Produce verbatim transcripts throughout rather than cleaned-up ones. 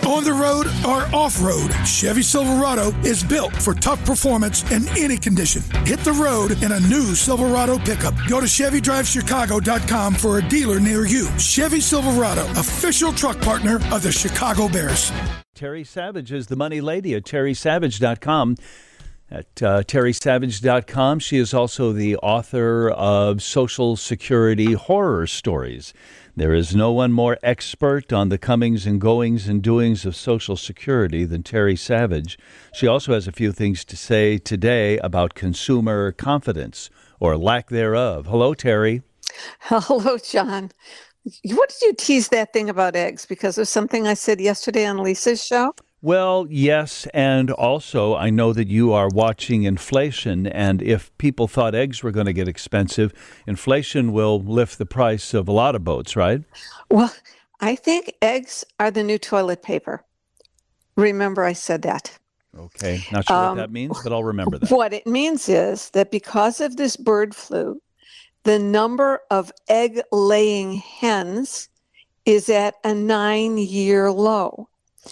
On the road or off-road, Chevy Silverado is built for tough performance in any condition. Hit the road in a new Silverado pickup. Go to Chevy Drive Chicago dot com for a dealer near you. Chevy Silverado, official truck partner of the Chicago Bears. Terry Savage is the money lady at Terry Savage dot com. At uh, Terry Savage dot com, she is also the author of Social Security Horror Stories. There is no one more expert on the comings and goings and doings of Social Security than Terry Savage. She also has a few things to say today about consumer confidence, or lack thereof. Hello, Terry. Hello, John. What did you tease that thing about eggs? Because of something I said yesterday on Lisa's show? Well, yes, and also I know that you are watching inflation, and if people thought eggs were going to get expensive, inflation will lift the price of a lot of boats, right? Well, I think eggs are the new toilet paper. Remember I said that. Okay, not sure um, what that means, but I'll remember that. What it means is that because of this bird flu, the number of egg-laying hens is at a nine-year low.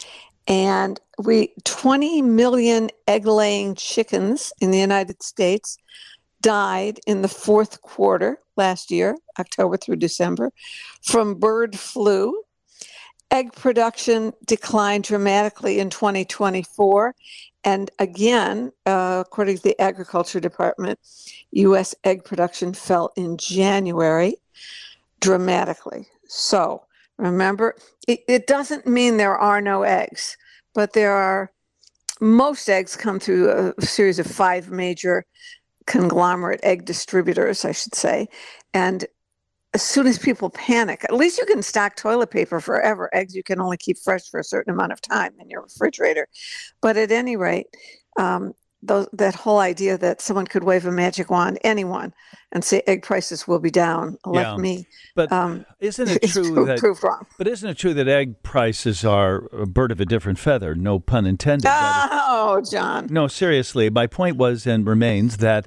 And we twenty million egg-laying chickens in the United States died in the fourth quarter last year, October through December, from bird flu. Egg production declined dramatically in twenty twenty-four. And again, uh, according to the Agriculture Department, U S egg production fell in January dramatically. So remember, it, it doesn't mean there are no eggs, but there are, most eggs come through a series of five major conglomerate egg distributors, I should say. And as soon as people panic, at least you can stock toilet paper forever. Eggs you can only keep fresh for a certain amount of time in your refrigerator. But at any rate, um, those, that whole idea that someone could wave a magic wand, anyone, and say egg prices will be down, let yeah. me. But um, isn't it true proved, that? Proved wrong. But isn't it true that egg prices are a bird of a different feather? No pun intended. Oh, John. No, seriously. My point was and remains that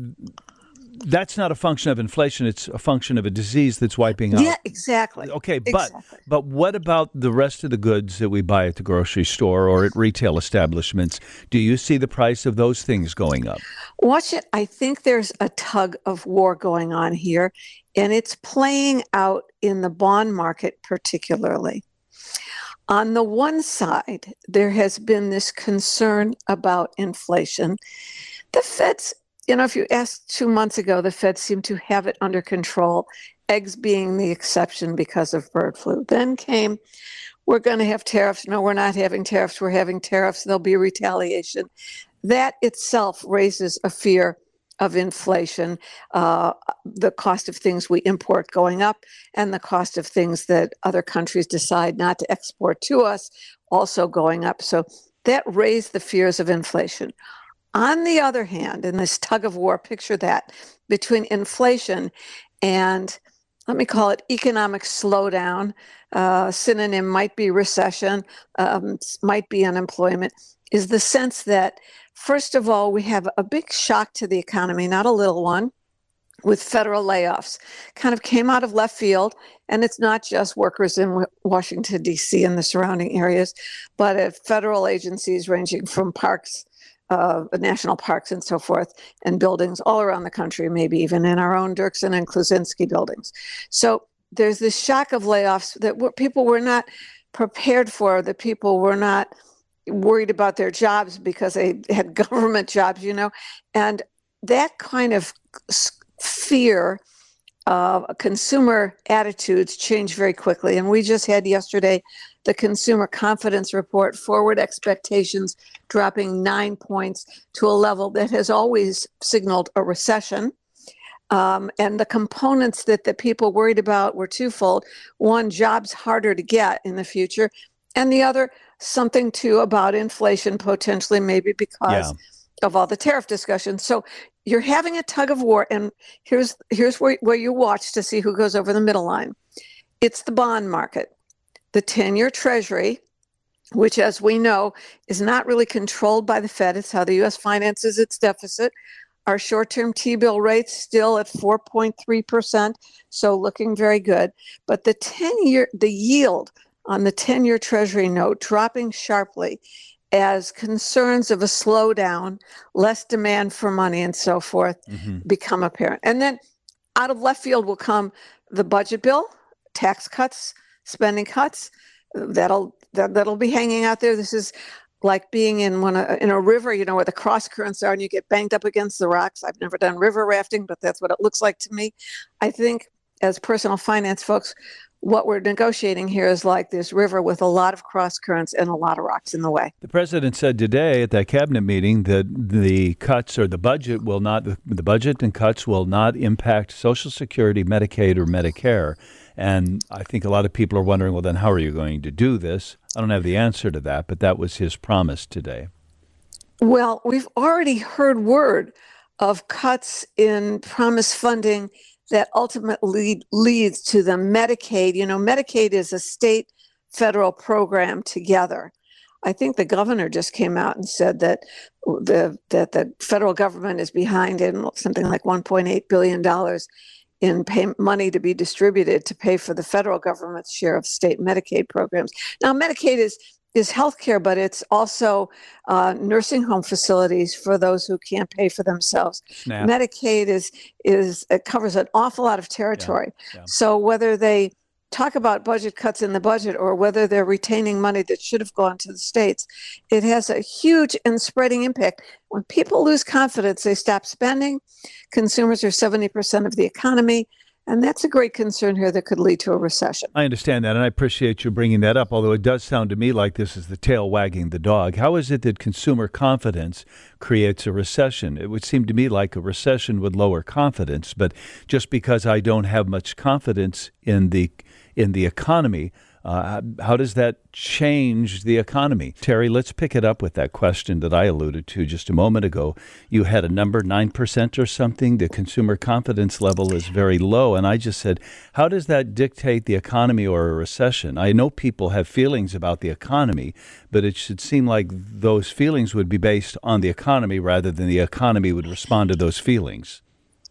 that's not a function of inflation. It's a function of a disease that's wiping out. Yeah, exactly. Okay, but exactly. but what about the rest of the goods that we buy at the grocery store or at retail establishments? Do you see the price of those things going up? Watch it. I think there's a tug of war going on here, and it's playing out in the bond market particularly. On the one side, there has been this concern about inflation. The Fed's You know, if you asked two months ago, the Fed seemed to have it under control, eggs being the exception because of bird flu. Then came, we're going to have tariffs. No, we're not having tariffs. We're having tariffs. There'll be retaliation. That itself raises a fear of inflation, uh, the cost of things we import going up, and the cost of things that other countries decide not to export to us also going up. So that raised the fears of inflation. On the other hand, in this tug of war, picture that, between inflation and, let me call it economic slowdown, uh, synonym might be recession, um, might be unemployment, is the sense that, first of all, we have a big shock to the economy, not a little one, with federal layoffs. Kind of came out of left field, and it's not just workers in Washington, D C and the surrounding areas, but at federal agencies ranging from parks, Uh, national parks and so forth, and buildings all around the country, maybe even in our own Dirksen and Klusinski buildings. So there's this shock of layoffs that w- people were not prepared for, that people were not worried about their jobs because they had government jobs, you know, and that kind of fear of consumer attitudes change very quickly. And we just had yesterday the consumer confidence report, forward expectations dropping nine points to a level that has always signaled a recession. Um, and the components that the people worried about were twofold. One, jobs harder to get in the future. And the other, something too about inflation, potentially maybe because yeah. of all the tariff discussion. So you're having a tug of war. And here's, here's where, where you watch to see who goes over the middle line. It's the bond market. The ten-year Treasury, which, as we know, is not really controlled by the Fed. It's how the U S finances its deficit. Our short-term T-bill rate's still at four point three percent, so looking very good. But the ten-year, the yield on the ten-year Treasury note dropping sharply as concerns of a slowdown, less demand for money, and so forth mm-hmm. become apparent. And then out of left field will come the budget bill, tax cuts, spending cuts. That'll that, that'll be hanging out there. This is like being in one in a river, you know, where the cross currents are, and you get banged up against the rocks. I've never done river rafting, but that's what it looks like to me. I think as personal finance folks, what we're negotiating here is like this river with a lot of cross currents and a lot of rocks in the way. The president said today at that cabinet meeting that the cuts or the budget will not, the budget and cuts will not impact Social Security, Medicaid, or Medicare. And I think a lot of people are wondering, well, then how are you going to do this? I don't have the answer to that, but that was his promise today. Well, we've already heard word of cuts in promised funding that ultimately leads to the Medicaid. You know, Medicaid is a state federal program together. I think the governor just came out and said that the that the federal government is behind in something like one point eight billion dollars in pay money to be distributed to pay for the federal government's share of state Medicaid programs. Now, Medicaid is is healthcare, but it's also uh, nursing home facilities for those who can't pay for themselves. Snap. Medicaid is is it covers an awful lot of territory. Yeah, yeah. So whether they talk about budget cuts in the budget or whether they're retaining money that should have gone to the states, it has a huge and spreading impact. When people lose confidence, they stop spending. Consumers are seventy percent of the economy. And that's a great concern here that could lead to a recession. I understand that, and I appreciate you bringing that up, although it does sound to me like this is the tail wagging the dog. How is it that consumer confidence creates a recession? It would seem to me like a recession would lower confidence, but just because I don't have much confidence in the in the economy, uh, how does that change the economy? Terry, let's pick it up with that question that I alluded to just a moment ago. You had a number, nine percent or something. The consumer confidence level is very low. And I just said, how does that dictate the economy or a recession? I know people have feelings about the economy, but it should seem like those feelings would be based on the economy rather than the economy would respond to those feelings.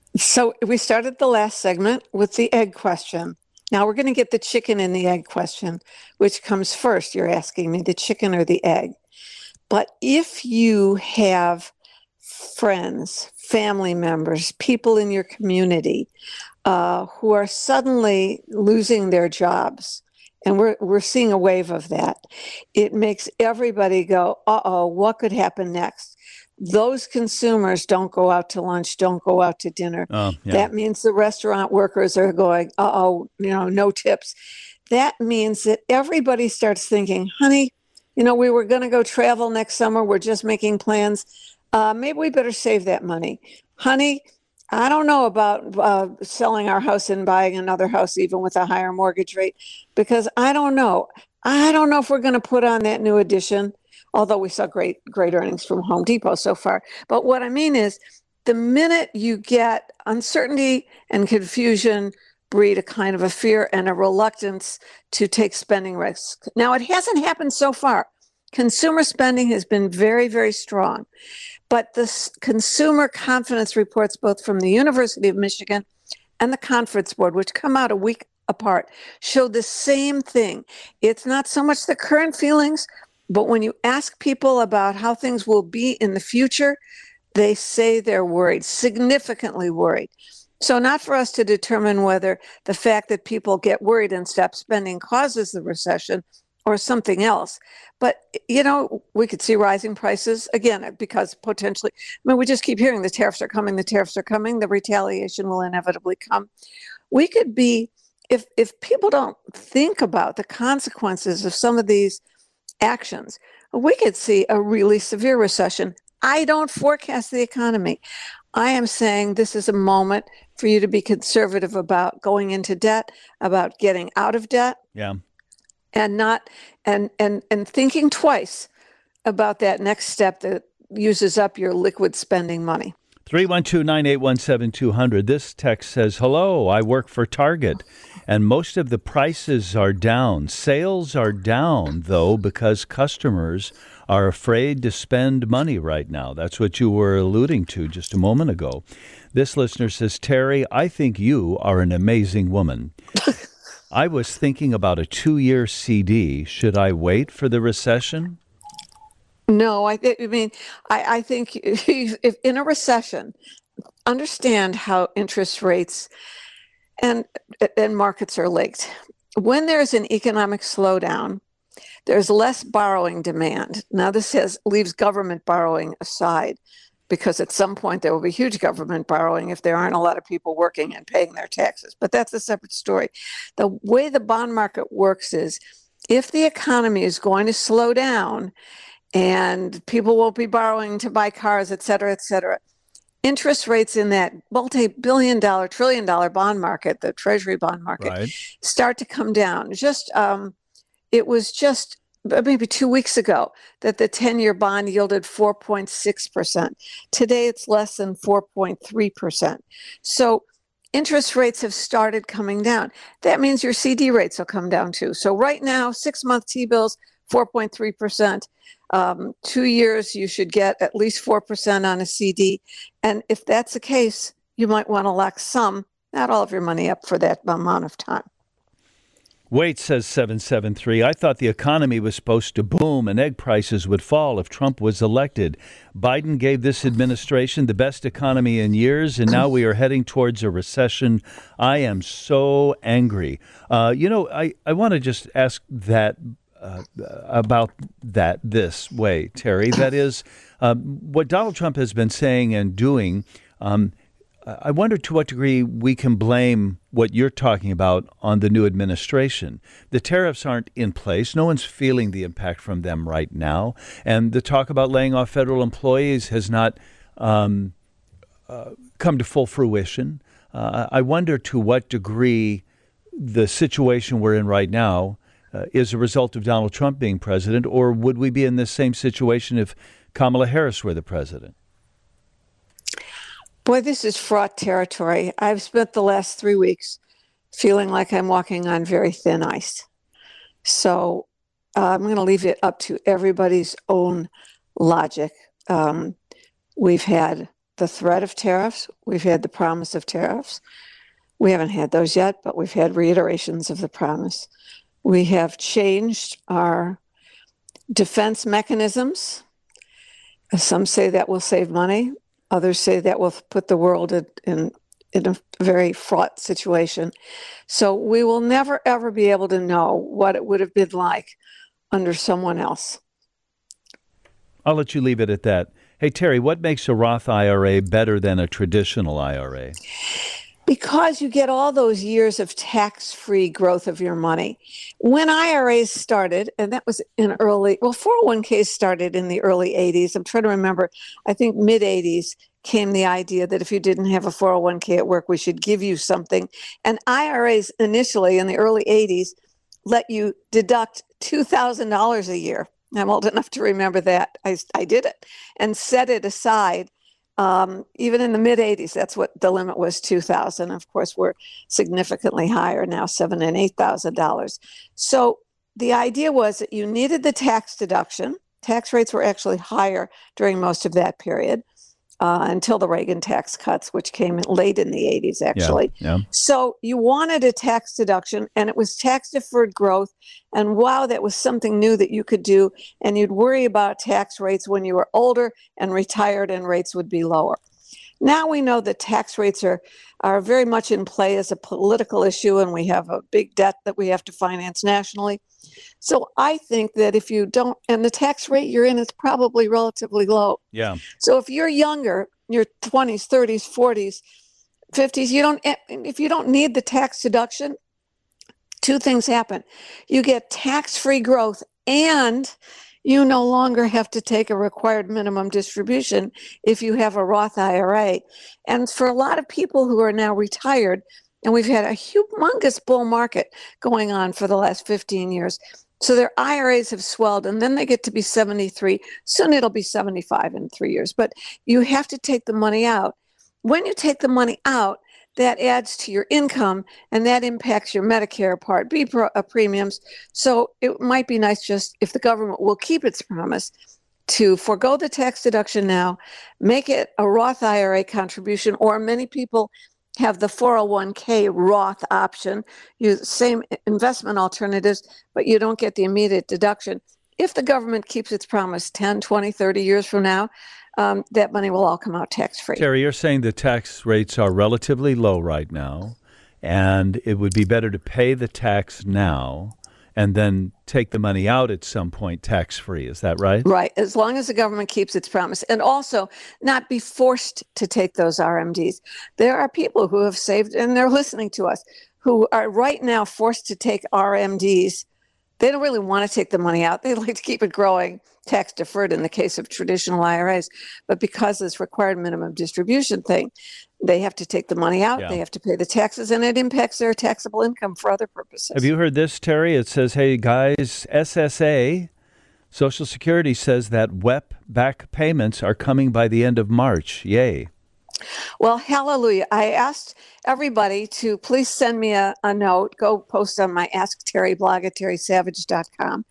So we started the last segment with the egg question. Now we're going to get the chicken and the egg question, which comes first. You're asking me the chicken or the egg. But if you have friends, family members, people in your community uh, who are suddenly losing their jobs, and we're we're seeing a wave of that, it makes everybody go, uh-oh, what could happen next? Those consumers don't go out to lunch, don't go out to dinner. Oh, yeah. That means the restaurant workers are going, uh-oh, you know, no tips. That means that everybody starts thinking, honey, you know, we were going to go travel next summer. We're just making plans. Uh, maybe we better save that money. Honey, I don't know about uh, selling our house and buying another house, even with a higher mortgage rate, because I don't know. I don't know if we're going to put on that new addition. Although we saw great, great earnings from Home Depot so far. But what I mean is the minute you get uncertainty and confusion breed a kind of a fear and a reluctance to take spending risks. Now, it hasn't happened so far. Consumer spending has been very, very strong. But the consumer confidence reports, both from the University of Michigan and the Conference Board, which come out a week apart, show the same thing. It's not so much the current feelings, but when you ask people about how things will be in the future, they say they're worried, significantly worried. So not for us to determine whether the fact that people get worried and stop spending causes the recession or something else. But, you know, we could see rising prices, again, because potentially, I mean, we just keep hearing the tariffs are coming, the tariffs are coming, the retaliation will inevitably come. We could be, if if people don't think about the consequences of some of these actions, we could see a really severe recession. I don't forecast the economy. I am saying this is a moment for you to be conservative about going into debt, about getting out of debt. Yeah. And not and and and thinking twice about that next step that uses up your liquid spending money. three one two, nine eight one, seven two zero zero. This text says, hello, I work for Target, and most of the prices are down. Sales are down, though, because customers are afraid to spend money right now. That's what you were alluding to just a moment ago. This listener says, Terry, I think you are an amazing woman. I was thinking about a two-year C D. Should I wait for the recession? No, I, th- I mean, I, I think if, if in a recession, understand how interest rates and and markets are linked. When there's an economic slowdown, there's less borrowing demand. Now, this has, leaves government borrowing aside, because at some point there will be huge government borrowing if there aren't a lot of people working and paying their taxes. But that's a separate story. The way the bond market works is if the economy is going to slow down and people won't be borrowing to buy cars, et cetera, et cetera, interest rates in that multi-billion dollar, trillion dollar bond market, the treasury bond market, Right. start to come down. Just um, it was just maybe two weeks ago that the ten-year bond yielded four point six percent. Today, it's less than four point three percent. So interest rates have started coming down. That means your C D rates will come down too. So right now, six-month T-bills, four point three percent. Um, two years, you should get at least four percent on a C D. And if that's the case, you might want to lock some, not all of your money up for that amount of time. Wait, says seven seven three, I thought the economy was supposed to boom and egg prices would fall if Trump was elected. Biden gave this administration the best economy in years, and now we are heading towards a recession. I am so angry. Uh, you know, I, I want to just ask that uh, about that this way, Terry. That is, um, what Donald Trump has been saying and doing. Um, I wonder to what degree we can blame what you're talking about on the new administration. The tariffs aren't in place. No one's feeling the impact from them right now. And the talk about laying off federal employees has not um, uh, come to full fruition. Uh, I wonder to what degree the situation we're in right now uh, is a result of Donald Trump being president, or would we be in this same situation if Kamala Harris were the president? Boy, this is fraught territory. I've spent the last three weeks feeling like I'm walking on very thin ice. So uh, I'm going to leave it up to everybody's own logic. Um, we've had the threat of tariffs. We've had the promise of tariffs. We haven't had those yet, but we've had reiterations of the promise. We have changed our defense mechanisms. Some say that will save money. Others say that will put the world in, in, in a very fraught situation. So we will never, ever be able to know what it would have been like under someone else. I'll let you leave it at that. Hey, Terry, what makes a Roth I R A better than a traditional I R A? Because you get all those years of tax-free growth of your money. When I R As started, and that was in early, well, four oh one k's started in the early eighties. I'm trying to remember, I think mid-eighties came the idea that if you didn't have a four oh one k at work, we should give you something. And I R As initially in the early eighties let you deduct two thousand dollars a year. I'm old enough to remember that. I, I did it and set it aside. Um, even in the mid-eighties, that's what the limit was, two thousand dollars. Of course, we're significantly higher now, seven thousand dollars and eight thousand dollars. So the idea was that you needed the tax deduction. Tax rates were actually higher during most of that period uh, until the Reagan tax cuts, which came in late in the eighties, actually. Yeah, yeah. So you wanted a tax deduction, and it was tax-deferred growth. And wow, that was something new that you could do. And you'd worry about tax rates when you were older and retired, and rates would be lower. Now we know that tax rates are, are very much in play as a political issue, and we have a big debt that we have to finance nationally. So I think that if you don't, and the tax rate you're in is probably relatively low. Yeah. So if you're younger, your twenties, thirties, forties, fifties, you don't, if you don't need the tax deduction, two things happen. You get tax-free growth, and you no longer have to take a required minimum distribution if you have a Roth I R A. And for a lot of people who are now retired, and we've had a humongous bull market going on for the last fifteen years, so their I R As have swelled, and then they get to be seventy-three. Soon it'll be seventy-five in three years. But you have to take the money out. When you take the money out, that adds to your income, and that impacts your Medicare Part B pro, uh, premiums. So it might be nice just if the government will keep its promise to forego the tax deduction now, make it a Roth I R A contribution, or many people have the four oh one k Roth option, use same investment alternatives, but you don't get the immediate deduction. If the government keeps its promise ten, twenty, thirty years from now, um, that money will all come out tax-free. Terry, you're saying the tax rates are relatively low right now, and it would be better to pay the tax now and then take the money out at some point tax-free. Is that right? Right, as long as the government keeps its promise. And also not be forced to take those R M Ds. There are people who have saved, and they're listening to us, who are right now forced to take R M Ds. They don't really want to take the money out. They like to keep it growing, tax deferred in the case of traditional I R As. But because of this required minimum distribution thing, they have to take the money out. Yeah. They have to pay the taxes, and it impacts their taxable income for other purposes. Have you heard this, Terry? It says, hey, guys, S S A, Social Security says that W E P back payments are coming by the end of March. Yay. Well, hallelujah. I asked everybody to please send me a, a note. Go post on my Ask Terry blog at terry savage dot com.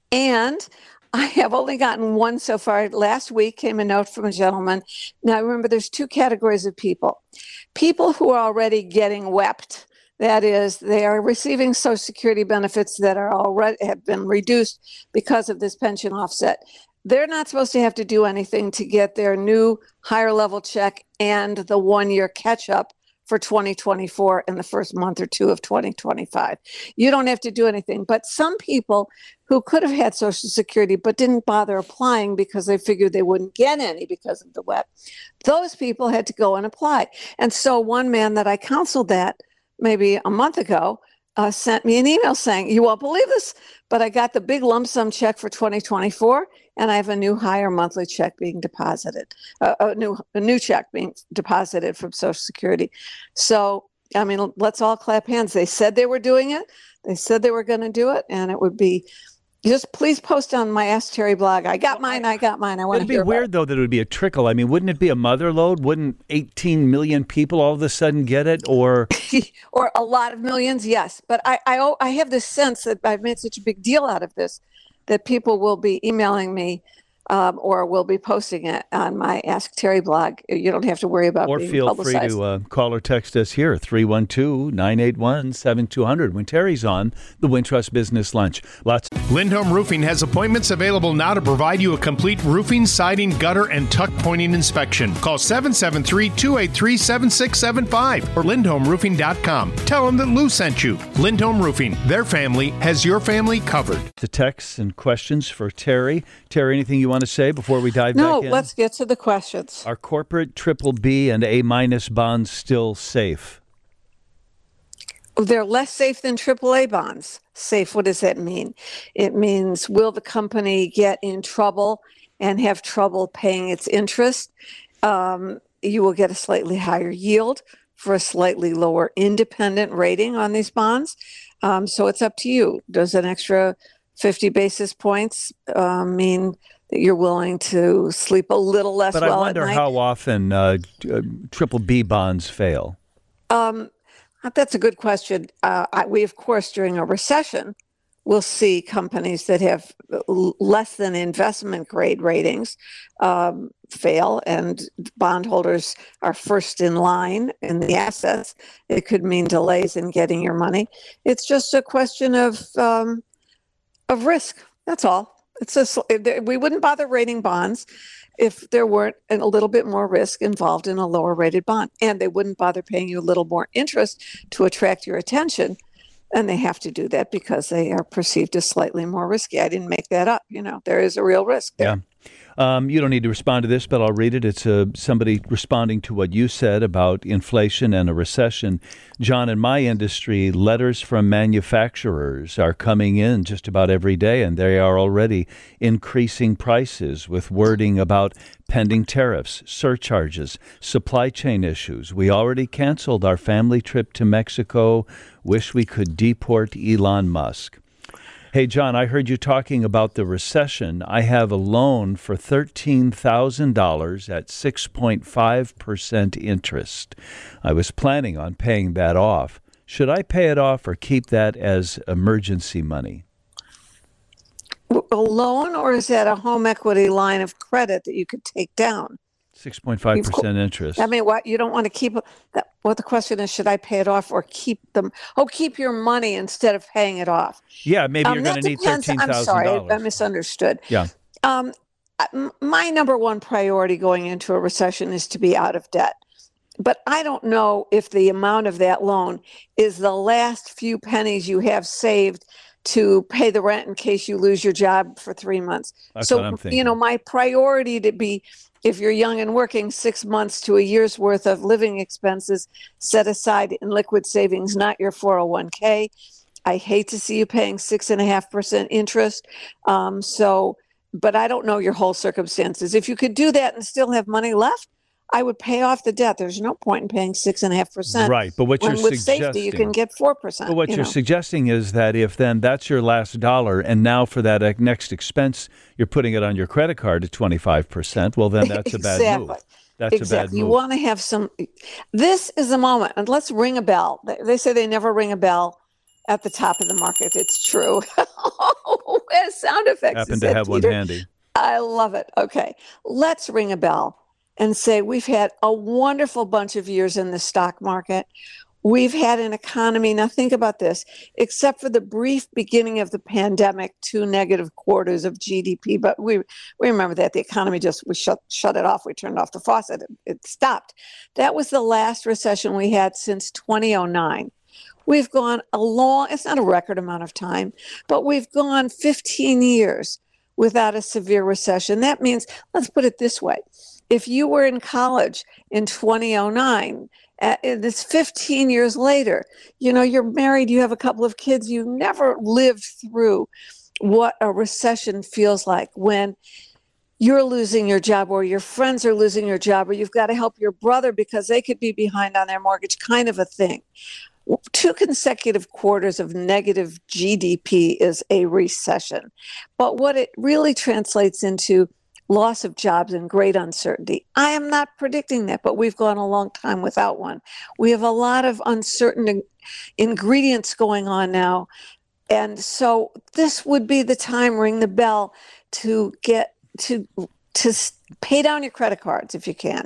And I have only gotten one so far. Last week came a note from a gentleman. Now, remember, there's two categories of people. People who are already getting W E P T. That is, they are receiving Social Security benefits that are already have been reduced because of this pension offset. They're not supposed to have to do anything to get their new higher level check and the one-year catch-up for twenty twenty-four in the first month or two of twenty twenty-five. You don't have to do anything. But some people who could have had Social Security but didn't bother applying because they figured they wouldn't get any because of the W E P, those people had to go and apply. And so one man that I counseled that maybe a month ago uh, sent me an email saying, you won't believe this, but I got the big lump sum check for twenty twenty-four, and I have a new higher monthly check being deposited, uh, a new a new check being deposited from Social Security. So, I mean, let's all clap hands. They said they were doing it. They said they were going to do it, and it would be just please post on my Ask Terry blog. I got mine. I got mine. I want to hear It'd be weird, it. though, that it would be a trickle. I mean, wouldn't it be a mother load? Wouldn't eighteen million people all of a sudden get it? Or or a lot of millions, yes. But I, I, I have this sense that I've made such a big deal out of this that people will be emailing me um, or will be posting it on my Ask Terry blog. You don't have to worry about or being feel publicized. free to uh, call or text us here, three one two, nine eight one, seven two zero zero, when Terry's on the Wintrust Business Lunch. Lots. Lindholm Roofing has appointments available now to provide you a complete roofing, siding, gutter, and tuck pointing inspection. Call seven seven three, two eight three, seven six seven five or lindholm roofing dot com. Tell them that Lou sent you. Lindholm Roofing, their family has your family covered. The texts and questions for Terry. Terry, anything you want to say before we dive no, back in? No, let's get to the questions. Are corporate triple B and A minus bonds still safe? They're less safe than triple A bonds. Safe, what does that mean? It means, will the company get in trouble and have trouble paying its interest? Um, you will get a slightly higher yield for a slightly lower independent rating on these bonds. Um, so it's up to you. Does an extra fifty basis points uh, mean that you're willing to sleep a little less but well I wonder at night? how often uh, uh, triple B bonds fail. Um, that's a good question. Uh, I, we, of course, during a recession, will see companies that have l- less than investment grade ratings um, fail, and bondholders are first in line in the assets. It could mean delays in getting your money. It's just a question of um, of risk. That's all. It's just, we wouldn't bother rating bonds if there weren't a little bit more risk involved in a lower rated bond, and they wouldn't bother paying you a little more interest to attract your attention. And they have to do that because they are perceived as slightly more risky. I didn't make that up. You know, there is a real risk there. Yeah. Um, you don't need to respond to this, but I'll read it. It's uh, somebody responding to what you said about inflation and a recession. John, in my industry, letters from manufacturers are coming in just about every day, and they are already increasing prices with wording about pending tariffs, surcharges, supply chain issues. We already canceled our family trip to Mexico. Wish we could deport Elon Musk. Hey, John, I heard you talking about the recession. I have a loan for thirteen thousand dollars at six point five percent interest. I was planning on paying that off. Should I pay it off or keep that as emergency money? A loan, or is that a home equity line of credit that you could take down? six point five percent interest. I mean, what, you don't want to keep that. Well, the question is, should I pay it off or keep them? Oh, keep your money instead of paying it off. Yeah, maybe Um, you're going that to need depends. thirteen I'm thousand sorry, I, I dollars. misunderstood. Yeah. Um, m- my number one priority going into a recession is to be out of debt. But I don't know if the amount of that loan is the last few pennies you have saved to pay the rent in case you lose your job for three months. That's so, what I'm thinking. you know, my priority to be, if you're young and working, six months to a year's worth of living expenses set aside in liquid savings, not your four oh one k. I hate to see you paying six and a half percent interest. Um, so, but I don't know your whole circumstances. If you could do that and still have money left, I would pay off the debt. There's no point in paying six and a half percent. Right, but what when you're with suggesting, safety you can get four percent. But what you you're know. suggesting is that if then that's your last dollar, and now for that uh, next expense, you're putting it on your credit card at twenty-five percent. Well, then that's a bad exactly. move. That's exactly. a bad move. You want to have some. This is a moment, and let's ring a bell. They- They say they never ring a bell at the top of the market. It's true. Oh, sound effects. Happen is to that, have one Peter? handy. I love it. Okay, let's ring a bell and say we've had a wonderful bunch of years in the stock market. We've had an economy. Now think about this, except for the brief beginning of the pandemic, two negative quarters of G D P. But we, we remember that the economy just, we shut, shut it off. We turned off the faucet. It, it stopped. That was the last recession we had since two thousand nine. We've gone a long, it's not a record amount of time, but we've gone fifteen years without a severe recession. That means, let's put it this way. If you were in college in two thousand nine, uh, it's fifteen years later, you know, you're married, you have a couple of kids, you never lived through what a recession feels like when you're losing your job or your friends are losing your job or you've got to help your brother because they could be behind on their mortgage, kind of a thing. Two consecutive quarters of negative G D P is a recession. But what it really translates into loss of jobs and great uncertainty. I am not predicting that, but we've gone a long time without one. We have a lot of uncertain in- ingredients going on now. And so this would be the time, ring the bell, to get to to pay down your credit cards if you can,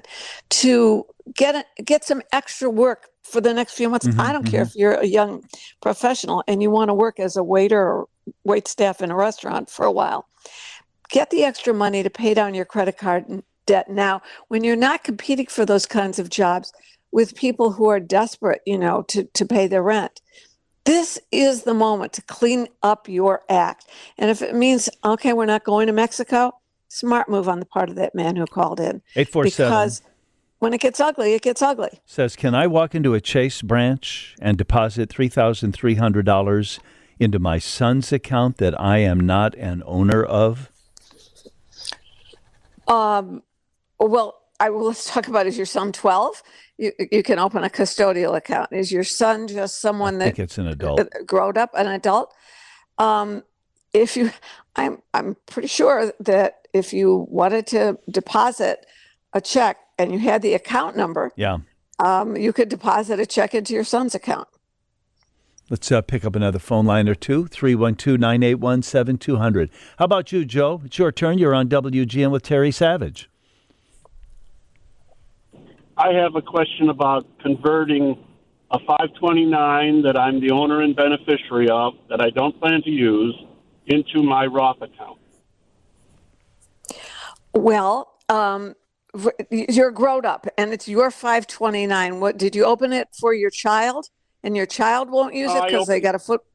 to get a, get some extra work for the next few months. Mm-hmm, I don't mm-hmm. care if you're a young professional and you want to work as a waiter or wait staff in a restaurant for a while. Get the extra money to pay down your credit card debt now when you're not competing for those kinds of jobs with people who are desperate, you know, to, to pay their rent. This is the moment to clean up your act. And if it means, okay, we're not going to Mexico, smart move on the part of that man who called in. eight four seven Because when it gets ugly, it gets ugly. Says, can I walk into a Chase branch and deposit three thousand three hundred dollars into my son's account that I am not an owner of? Um, well, I will, let's talk about, is your son twelve? You you can open a custodial account. Is your son just someone I that think it's an adult. grown up, an adult? Um, if you, I'm I'm pretty sure that if you wanted to deposit a check and you had the account number, Yeah. um, you could deposit a check into your son's account. Let's uh, pick up another phone line or two, three one two, nine eight one, seven two zero zero. How about you, Joe? It's your turn. You're on W G N with Terry Savage. I have a question about converting a five twenty-nine that I'm the owner and beneficiary of, that I don't plan to use, into my Roth account. Well, um, you're grown up and it's your five twenty-nine. What, did you open it for your child and your child won't use it I because they opened- got a foot?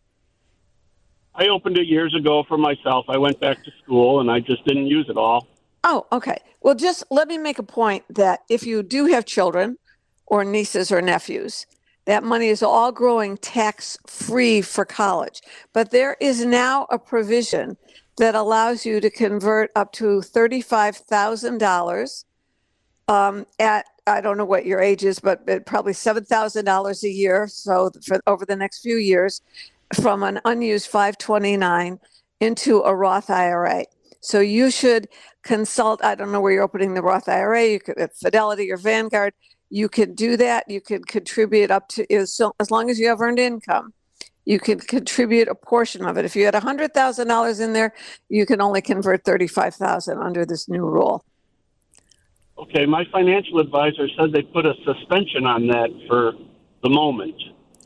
I opened it years ago for myself. I went back to school and I just didn't use it all. Oh, okay. Well, just let me make a point that if you do have children or nieces or nephews, that money is all growing tax-free for college. But there is now a provision that allows you to convert up to thirty-five thousand dollars um, at, I don't know what your age is, but but probably seven thousand dollars a year. So for over the next few years, from an unused five twenty-nine into a Roth I R A. So you should consult, I don't know where you're opening the Roth I R A, you could at Fidelity or Vanguard, you could do that. You could contribute up to, as, so, as long as you have earned income, you could contribute a portion of it. If you had one hundred thousand dollars in there, you can only convert thirty-five thousand dollars under this new rule. Okay, my financial advisor said they put a suspension on that for the moment.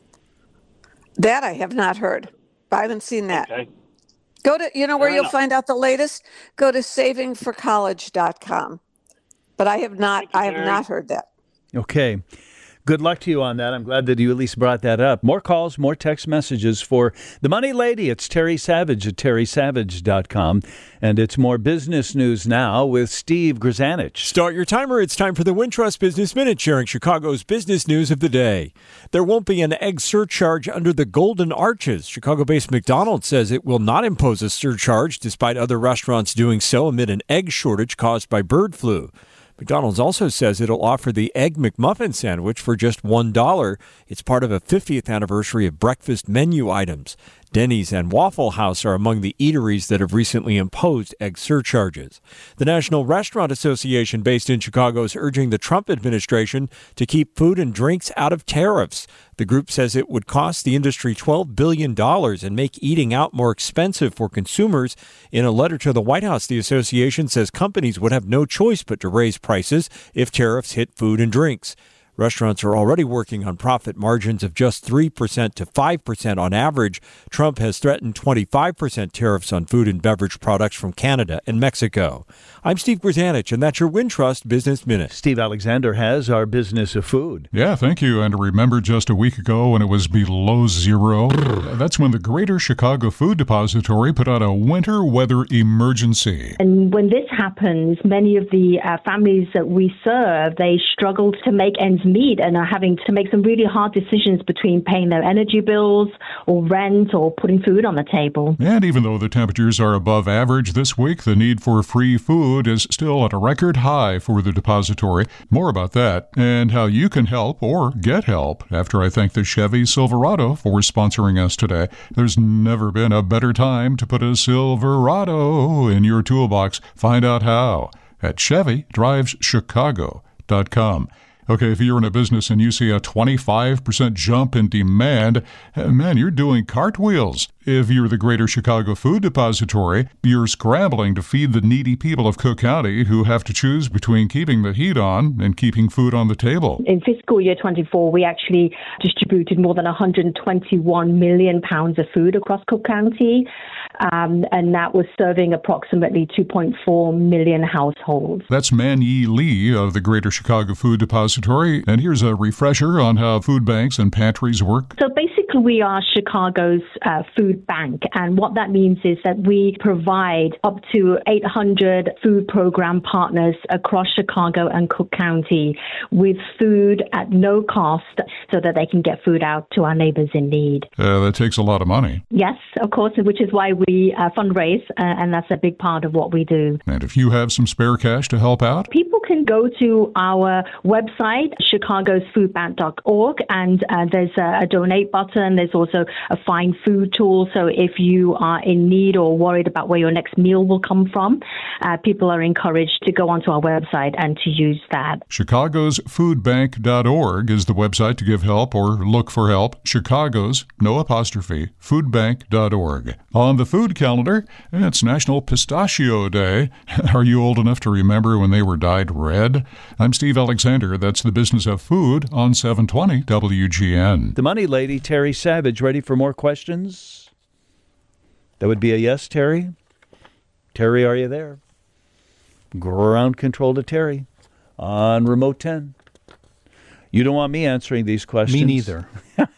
That I have not heard. I haven't seen that. Okay. Go to, you know where Fair you'll enough. find out the latest? Go to saving for college dot com. But I have not, Thank you, I have Terry. not heard that. Okay. Good luck to you on that. I'm glad that you at least brought that up. More calls, more text messages for the Money Lady. It's Terry Savage at terry savage dot com. And it's more business news now with Steve Grzanich. Start your timer. It's time for the Wintrust Business Minute, sharing Chicago's business news of the day. There won't be an egg surcharge under the Golden Arches. Chicago-based McDonald's says it will not impose a surcharge, despite other restaurants doing so amid an egg shortage caused by bird flu. McDonald's also says it'll offer the Egg McMuffin sandwich for just one dollar. It's part of a fiftieth anniversary of breakfast menu items. Denny's and Waffle House are among the eateries that have recently imposed egg surcharges. The National Restaurant Association, based in Chicago, is urging the Trump administration to keep food and drinks out of tariffs. The group says it would cost the industry twelve billion dollars and make eating out more expensive for consumers. In a letter to the White House, the association says companies would have no choice but to raise prices if tariffs hit food and drinks. Restaurants are already working on profit margins of just three percent to five percent on average. Trump has threatened twenty-five percent tariffs on food and beverage products from Canada and Mexico. I'm Steve Grzanich, and that's your Wintrust Business Minute. Steve Alexander has our business of food. Yeah, thank you. And remember just a week ago when it was below zero? That's when the Greater Chicago Food Depository put out a winter weather emergency. And when this happens, many of the uh, families that we serve, they struggle to make ends meet and are having to make some really hard decisions between paying their energy bills or rent or putting food on the table. And even though the temperatures are above average this week, the need for free food is still at a record high for the depository. More about that and how you can help or get help after I thank the Chevy Silverado for sponsoring us today. There's never been a better time to put a Silverado in your toolbox. Find out how at chevy drives chicago dot com. Okay, if you're in a business and you see a twenty-five percent jump in demand, man, you're doing cartwheels. If you're the Greater Chicago Food Depository, you're scrambling to feed the needy people of Cook County who have to choose between keeping the heat on and keeping food on the table. In fiscal year twenty-four, we actually distributed more than one hundred twenty-one million pounds of food across Cook County, um, and that was serving approximately two point four million households. That's Man Yi Lee of the Greater Chicago Food Depository, and here's a refresher on how food banks and pantries work. So basically, we are Chicago's uh, food bank, and what that means is that we provide up to eight hundred food program partners across Chicago and Cook County with food at no cost so that they can get food out to our neighbors in need. Uh, that takes a lot of money. Yes, of course, which is why we uh, fundraise, uh, and that's a big part of what we do. And if you have some spare cash to help out, people can go to our website, chicagos food bank dot org, and uh, there's a, a donate button. There's also a find food tool. So if you are in need or worried about where your next meal will come from, uh, people are encouraged to go onto our website and to use that. chicagos food bank dot org is the website to give help or look for help. Chicago's, no apostrophe, food bank dot org. On the food calendar, it's National Pistachio Day. Are you old enough to remember when they were dyed red? I'm Steve Alexander. That's the business of food on seven twenty W G N. The Money Lady, Terry Savage, ready for more questions? That would be a yes, Terry. Terry, are you there? Ground control to Terry on remote ten. You don't want me answering these questions. Me neither.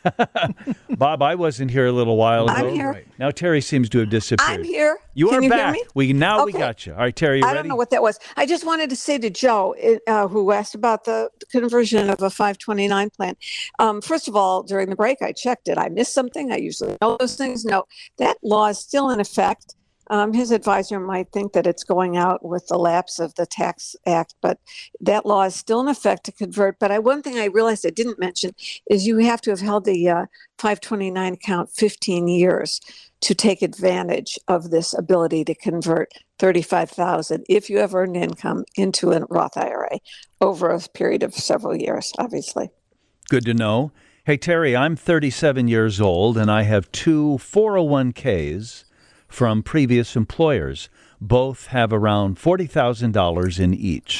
Bob, I wasn't here a little while ago. I'm here. Right. Now Terry seems to have disappeared. I'm here. You Can are you back. hear me? We now we Okay. got you. All right, Terry, you I ready? don't know what that was. I just wanted to say to Joe, uh, who asked about the conversion of a five twenty-nine plan. Um, first of all, during the break, I checked it. I missed something. I usually know those things. No, that law is still in effect. Um, his advisor might think that it's going out with the lapse of the Tax Act, but that law is still in effect to convert. But I, one thing I realized I didn't mention is you have to have held the uh, five twenty-nine account fifteen years to take advantage of this ability to convert thirty-five thousand dollars if you have earned income into a Roth I R A over a period of several years, obviously. Good to know. Hey, Terry, I'm thirty-seven years old, and I have two four oh one k's from previous employers. Both have around forty thousand dollars in each.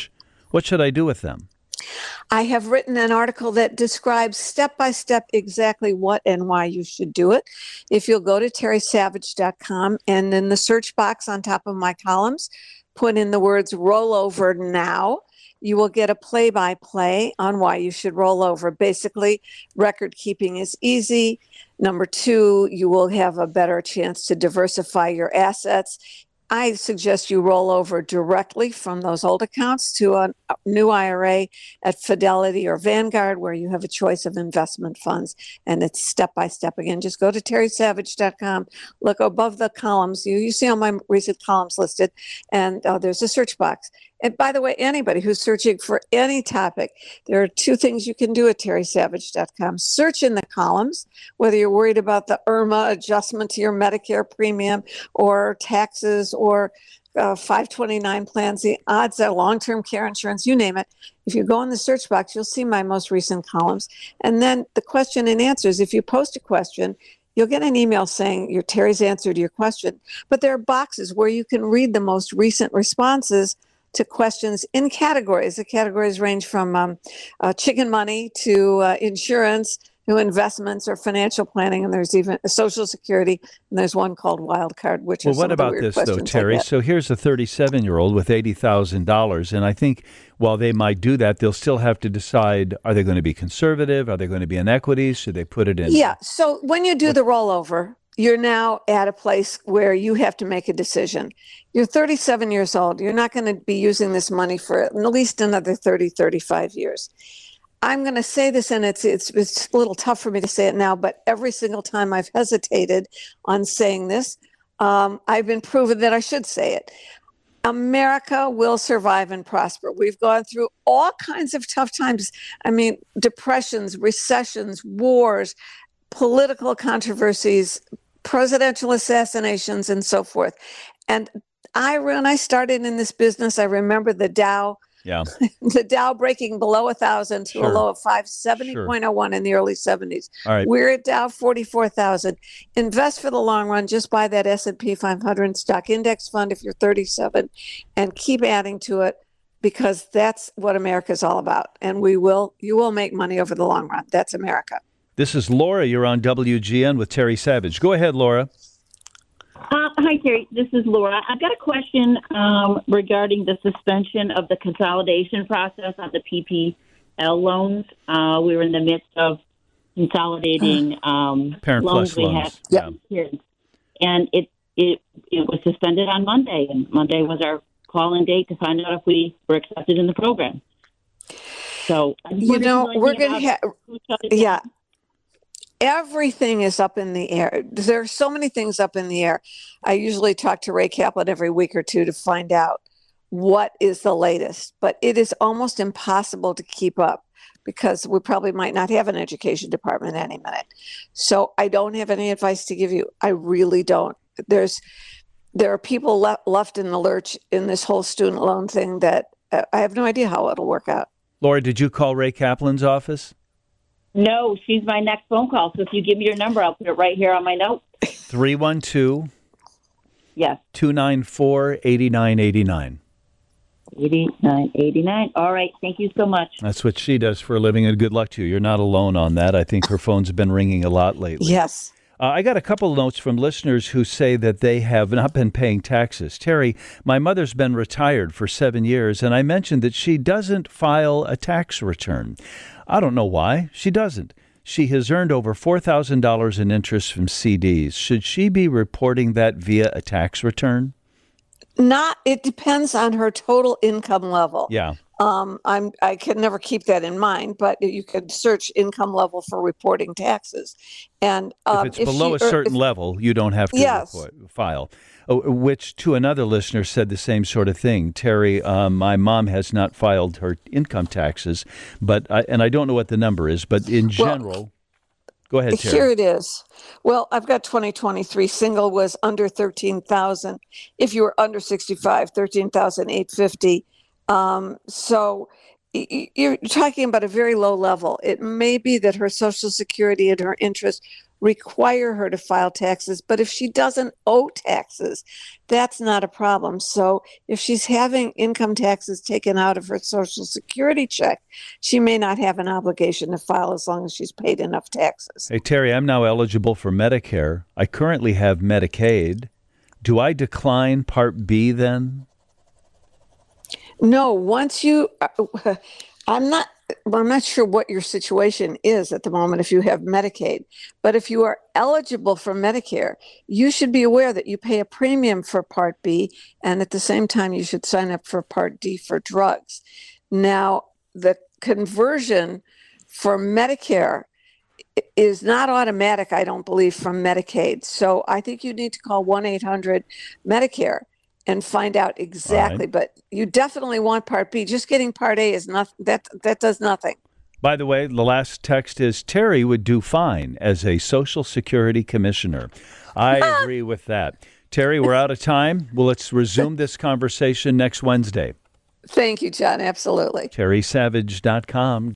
What should I do with them? I have written an article that describes step by step exactly what and why you should do it. If you'll go to terry savage dot com and in the search box on top of my columns, put in the words rollover now, you will get a play by play on why you should roll over. Basically, record keeping is easy. Number two, you will have a better chance to diversify your assets. I suggest you roll over directly from those old accounts to a new I R A at Fidelity or Vanguard, where you have a choice of investment funds. And it's step by step. Again, just go to terry savage dot com, look above the columns. You, you see all my recent columns listed, and uh, there's a search box. And by the way, anybody who's searching for any topic, there are two things you can do at terry savage dot com. Search in the columns, whether you're worried about the I R M A adjustment to your Medicare premium or taxes or uh, five twenty-nine plans, the odds are long-term care insurance, you name it. If you go in the search box, you'll see my most recent columns. And then the question and answers, if you post a question, you'll get an email saying your Terry's answer to your question. But there are boxes where you can read the most recent responses to questions in categories. The categories range from um, uh, chicken money to uh, insurance to investments or financial planning, and there's even Social Security, and there's one called Wildcard, which well, is some what of the about weird this, though, questions Terry? So here's a thirty-seven-year-old with eighty thousand dollars, and I think while they might do that, they'll still have to decide, are they going to be conservative? Are they going to be in equities? Should they put it in? Yeah, so when you do the rollover, you're now at a place where you have to make a decision. You're thirty-seven years old. You're not going to be using this money for at least another thirty, thirty-five years. I'm going to say this, and it's, it's it's a little tough for me to say it now, but every single time I've hesitated on saying this, um, I've been proven that I should say it. America will survive and prosper. We've gone through all kinds of tough times. I mean, depressions, recessions, wars, political controversies, presidential assassinations, and so forth. And I, when I started in this business, I remember the Dow, yeah, the Dow breaking below a thousand to Sure. a low of five seventy point oh one Sure. in the early seventies. All right. We're at Dow forty-four thousand. Invest for the long run. Just buy that S and P five hundred stock index fund if you're thirty-seven, and keep adding to it, because that's what America's all about. And we will, you will make money over the long run. That's America. This is Laura. You're on W G N with Terry Savage. Go ahead, Laura. Uh, hi, Terry. This is Laura. I've got a question um, regarding the suspension of the consolidation process on the P P L loans. Uh, we were in the midst of consolidating um, Parent loans Plus we loans. had for kids, and it, it it was suspended on Monday. And Monday was our call-in date to find out if we were accepted in the program. So, I just You wondered if know, knew we're anything going to about have, who shut it down. yeah. Everything is up in the air. There are so many things up in the air. I usually talk to Ray Kaplan every week or two to find out what is the latest, but it is almost impossible to keep up because we probably might not have an education department any minute. So I don't have any advice to give you. I really don't. There's, there are people le- left in the lurch in this whole student loan thing that uh, I have no idea how it'll work out. Laura, did you call Ray Kaplan's office? No, she's my next phone call. So if you give me your number, I'll put it right here on my note. three one two, Yes, two nine four, eight nine eight nine. eighty-nine eighty-nine. All right. Thank you so much. That's what she does for a living, and good luck to you. You're not alone on that. I think her phone's been ringing a lot lately. Yes. Uh, I got a couple of notes from listeners who say that they have not been paying taxes. Terry, my mother's been retired for seven years, and I mentioned that she doesn't file a tax return. I don't know why. She doesn't. She has earned over four thousand dollars in interest from C Ds. Should she be reporting that via a tax return? Not, it depends on her total income level. Yeah. Um, I'm, I can never keep that in mind, but you could search income level for reporting taxes. And um, if it's below she, a certain if, level, you don't have to yes. report, file. Oh, which to another listener said the same sort of thing. Terry, um, my mom has not filed her income taxes, but I, and I don't know what the number is, but in general, well, go ahead, Terry. Here it is. Well, I've got twenty twenty-three. Single was under thirteen thousand. If you were under sixty-five, thirteen thousand eight hundred fifty. Um, so you're talking about a very low level. It may be that her Social Security and her interest require her to file taxes. But if she doesn't owe taxes, that's not a problem. So if she's having income taxes taken out of her Social Security check, she may not have an obligation to file as long as she's paid enough taxes. Hey, Terry, I'm now eligible for Medicare. I currently have Medicaid. Do I decline Part B then? No, once you, uh, I'm not, well, I'm not sure what your situation is at the moment if you have Medicaid, but if you are eligible for Medicare, you should be aware that you pay a premium for Part B, and at the same time, you should sign up for Part D for drugs. Now, the conversion for Medicare is not automatic, I don't believe, from Medicaid. So I think you need to call one eight hundred Medicare and find out exactly. Right. But you definitely want Part B. Just getting Part A is not that that does nothing. By the way, the last text is Terry would do fine as a Social Security commissioner. I agree with that. Terry, we're out of time. Well, let's resume this conversation next Wednesday. Thank you, John. Absolutely. Terry Savage dot com.